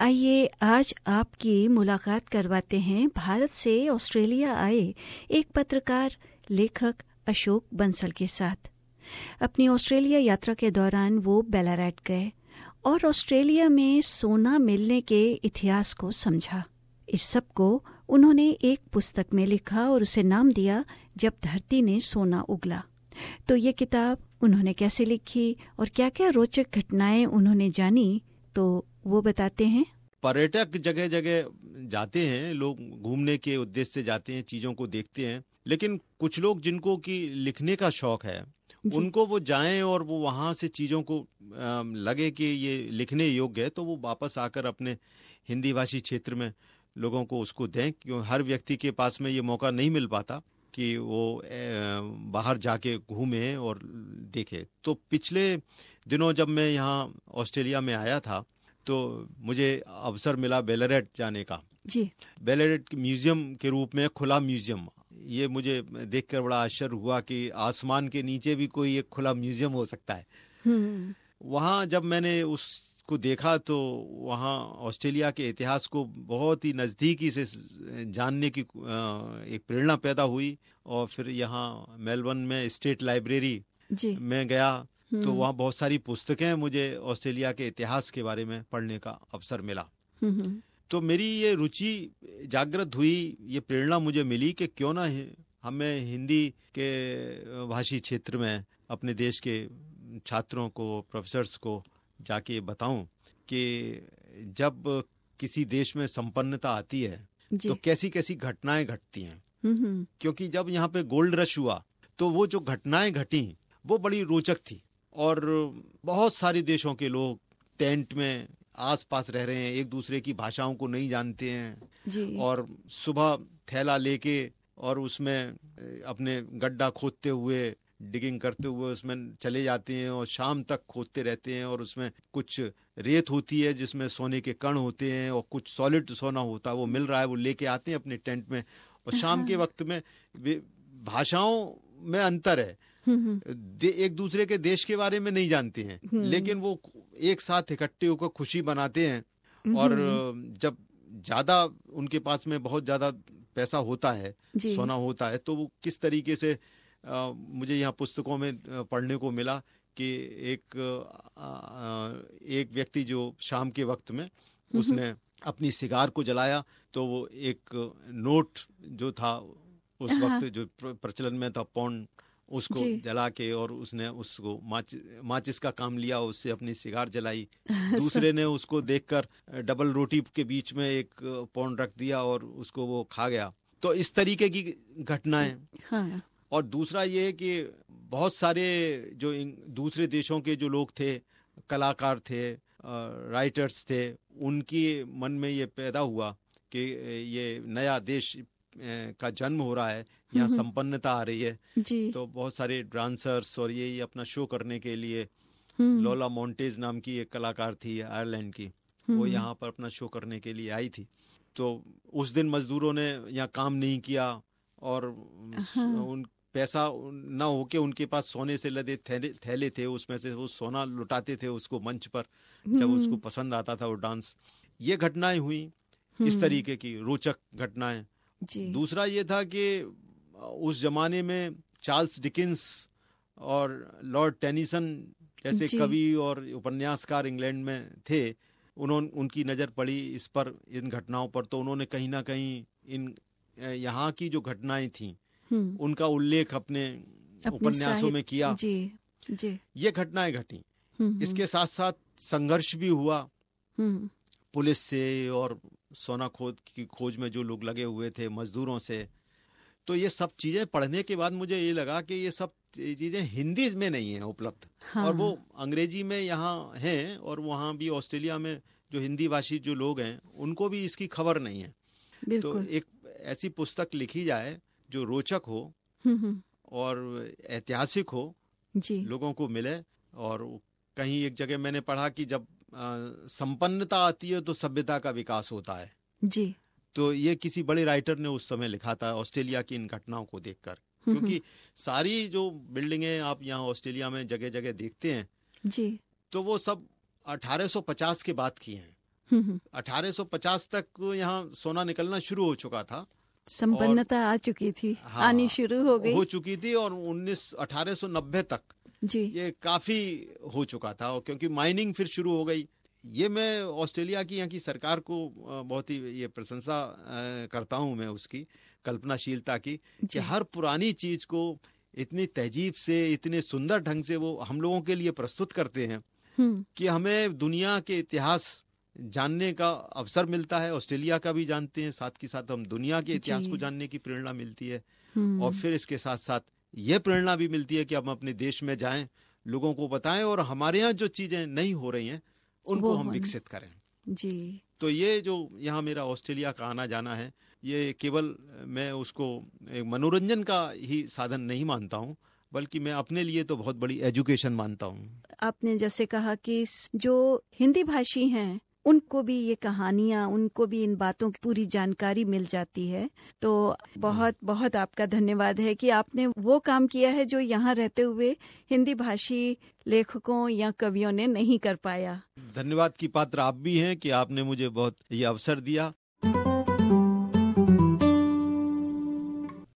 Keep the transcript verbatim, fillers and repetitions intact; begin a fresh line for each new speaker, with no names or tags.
आइए आज आपकी मुलाकात करवाते हैं भारत से ऑस्ट्रेलिया आए एक पत्रकार लेखक अशोक बंसल के साथ। अपनी ऑस्ट्रेलिया यात्रा के दौरान वो बैलारैट गए और ऑस्ट्रेलिया में सोना मिलने के इतिहास को समझा। इस सब को उन्होंने एक पुस्तक में लिखा और उसे नाम दिया जब धरती ने सोना उगला। तो ये किताब उन्होंने कैसे लिखी और क्या क्या रोचक घटनाएं उन्होंने जानी, तो वो बताते हैं।
पर्यटक जगह जगह जाते हैं, लोग घूमने के उद्देश्य से जाते हैं, चीजों को देखते हैं, लेकिन कुछ लोग जिनको कि लिखने का शौक है उनको वो जाएं और वो वहां से चीजों को आ, लगे कि ये लिखने योग्य है, तो वो वापस आकर अपने हिंदी भाषी क्षेत्र में लोगों को उसको दें, क्योंकि हर व्यक्ति के पास में ये मौका नहीं मिल पाता कि वो बाहर जाके घूमे और देखे। तो पिछले दिनों जब मैं यहाँ ऑस्ट्रेलिया में आया था तो मुझे अवसर मिला बैलारैट जाने का।
जी।
बैलारैट म्यूजियम के रूप में खुला म्यूजियम, ये मुझे देखकर बड़ा आश्चर्य हुआ कि आसमान के नीचे भी कोई एक खुला म्यूजियम हो सकता है। वहाँ जब मैंने उसको देखा तो वहाँ ऑस्ट्रेलिया के इतिहास को बहुत ही नज़दीकी से जानने की एक प्रेरणा पैदा हुई। और फिर यहाँ मेलबर्न में स्टेट लाइब्रेरी में गया तो वहाँ बहुत सारी पुस्तकें मुझे ऑस्ट्रेलिया के इतिहास के बारे में पढ़ने का अवसर मिला। तो मेरी ये रुचि जागृत हुई, ये प्रेरणा मुझे मिली कि क्यों ना हमें हिंदी के भाषी क्षेत्र में अपने देश के छात्रों को, प्रोफेसर्स को जाके बताऊं कि जब किसी देश में संपन्नता आती है तो कैसी कैसी घटनाएं घटती हैं। क्योंकि जब यहाँ पे गोल्ड रश हुआ तो वो जो घटनाएं घटी वो बड़ी रोचक थी और बहुत सारे देशों के लोग टेंट में आस पास रह रहे हैं, एक दूसरे की भाषाओं को नहीं जानते हैं
जी।
और सुबह थैला लेके और उसमें अपने गड्ढा खोदते हुए, डिगिंग करते हुए उसमें चले जाते हैं और शाम तक खोदते रहते हैं। और उसमें कुछ रेत होती है जिसमें सोने के कण होते हैं और कुछ सॉलिड सोना होता है, वो मिल रहा है, वो लेके आते हैं अपने टेंट में। और शाम के वक्त में भाषाओं में अंतर है, एक दूसरे के देश के बारे में नहीं जानते हैं, लेकिन वो एक साथ इकट्ठे होकर खुशी मनाते हैं। और जब ज्यादा उनके पास में बहुत ज्यादा पैसा होता है, सोना होता है, तो वो किस तरीके से आ, मुझे यहाँ पुस्तकों में पढ़ने को मिला कि एक आ, एक व्यक्ति जो शाम के वक्त में उसने अपनी सिगार को जलाया तो वो एक नोट जो था उस वक्त जो प्रचलन में था, पौंड, उसको जला के और उसने उसको माच, माचिस का काम लिया, उससे अपनी सिगार जलाई। दूसरे ने उसको देखकर डबल रोटी के बीच में एक पौंड रख दिया और उसको वो खा गया। तो इस तरीके की घटनाएं।
हाँ।
और दूसरा ये है कि बहुत सारे जो दूसरे देशों के जो लोग थे, कलाकार थे, राइटर्स थे, उनके मन में ये पैदा हुआ कि ये नया देश का जन्म हो रहा है, यहाँ संपन्नता आ रही है
जी।
तो बहुत सारे डांसर्स और ये अपना शो करने के लिए, लोला मोंटेज नाम की एक कलाकार थी आयरलैंड की, वो यहाँ पर अपना शो करने के लिए आई थी। तो उस दिन मजदूरों ने यहाँ काम नहीं किया और उन पैसा ना होके उनके पास सोने से लदे थैले थैले थे, उसमें से वो सोना लुटाते थे उसको मंच पर जब उसको पसंद आता था वो डांस। ये घटनाएं हुई, इस तरीके की रोचक घटनाएं। दूसरा ये था कि उस जमाने में चार्ल्स डिकिंस और लॉर्ड टेनिसन जैसे कवि और उपन्यासकार इंग्लैंड में थे, उन्होंने उनकी नज़र पड़ी इस पर, इन घटनाओं पर, तो उन्होंने कहीं ना कहीं इन यहाँ की जो घटनाएं थी उनका उल्लेख अपने उपन्यासों में किया।
जी, जी।
ये घटनाएं घटी। इसके साथ साथ संघर्ष भी हुआ पुलिस से और सोना खोद की खोज में जो लोग लगे हुए थे, मजदूरों से। तो ये सब चीजें पढ़ने के बाद मुझे ये लगा कि ये सब चीजें हिंदी में नहीं है उपलब्ध। हाँ। और वो अंग्रेजी में यहाँ हैं और वहाँ भी ऑस्ट्रेलिया में जो हिंदी भाषी जो लोग हैं उनको भी इसकी खबर नहीं है। तो एक ऐसी पुस्तक लिखी जाए जो रोचक हो और ऐतिहासिक हो,
जी।
लोगों को मिले। और कहीं एक जगह मैंने पढ़ा कि जब संपन्नता आती है तो सभ्यता का विकास होता है।
जी।
तो ये किसी बड़े राइटर ने उस समय लिखा था ऑस्ट्रेलिया की इन घटनाओं को देखकर, क्योंकि सारी जो बिल्डिंगें आप यहाँ ऑस्ट्रेलिया में जगह जगह देखते हैं
जी,
तो वो सब अठारह सौ पचास के बाद की हैं। अठारह सौ पचास तक यहाँ सोना निकलना शुरू हो चुका था,
संपन्नता आ चुकी थी, हाँ, आनी शुरू हो गई
हो चुकी थी। और उन्नीस अठारह सौ नब्बे तक
जी
ये काफी हो चुका था, और क्योंकि माइनिंग फिर शुरू हो गई। ये मैं ऑस्ट्रेलिया की यहाँ की सरकार को बहुत ही ये प्रशंसा करता हूँ मैं उसकी कल्पनाशीलता की, कि हर पुरानी चीज को इतनी तहजीब से, इतने सुंदर ढंग से वो हम लोगों के लिए प्रस्तुत करते हैं कि हमें दुनिया के इतिहास जानने का अवसर मिलता है। ऑस्ट्रेलिया का भी जानते हैं, साथ के साथ हम दुनिया के इतिहास को जानने की प्रेरणा मिलती है। और फिर इसके साथ साथ ये प्रेरणा भी मिलती है कि हम अपने देश में जाएं, लोगों को बताएं, और हमारे यहाँ जो चीजें नहीं हो रही हैं उनको हम विकसित करें
जी।
तो ये जो यहाँ मेरा ऑस्ट्रेलिया का आना जाना है, ये केवल मैं उसको एक मनोरंजन का ही साधन नहीं मानता हूँ, बल्कि मैं अपने लिए तो बहुत बड़ी एजुकेशन मानता हूँ।
आपने जैसे कहा कि जो हिंदी भाषी हैं उनको भी ये कहानियाँ, उनको भी इन बातों की पूरी जानकारी मिल जाती है। तो बहुत बहुत आपका धन्यवाद है कि आपने वो काम किया है जो यहाँ रहते हुए हिंदी भाषी लेखकों या कवियों ने नहीं कर पाया।
धन्यवाद की पात्र आप भी हैं कि आपने मुझे बहुत ये अवसर दिया